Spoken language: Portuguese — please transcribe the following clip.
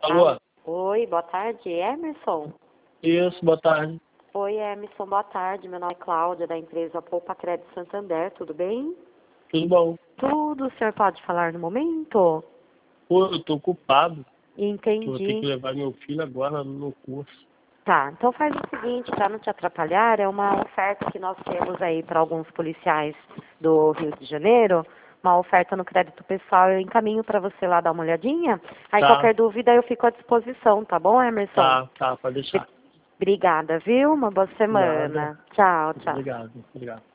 Alô? Oi, boa tarde, Emerson. Isso, boa tarde. Oi, Emerson, boa tarde. Meu nome é Cláudia, da empresa Poupa Crédito Santander, tudo bem? Tudo bom? Tudo, o senhor pode falar no momento? Pô, eu tô ocupado. Que eu vou ter que Entendi. levar meu filho agora no curso. Tá, então faz o seguinte, para não te atrapalhar, é uma oferta que nós temos aí para alguns policiais do Rio de Janeiro, uma oferta no crédito pessoal, eu encaminho para você lá dar uma olhadinha, aí Tá, qualquer dúvida eu fico à disposição, tá bom, Emerson? tá, pode deixar. Obrigada, viu? Uma boa Nada. semana. Tchau, tchau. Obrigado, obrigado.